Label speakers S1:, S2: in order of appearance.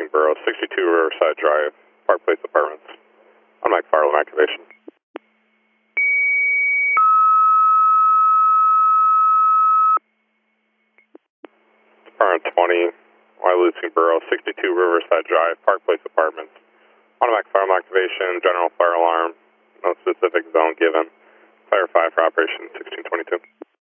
S1: Wyalusing Borough, 62 Riverside Drive, Park Place Apartments. On Mike Fire alarm activation. Apartment 20, Wyalusing Borough, 62 Riverside Drive, Park Place Apartments. Automatic fire alarm activation, general fire alarm, no specific zone given. Fire 5 for operation 1622.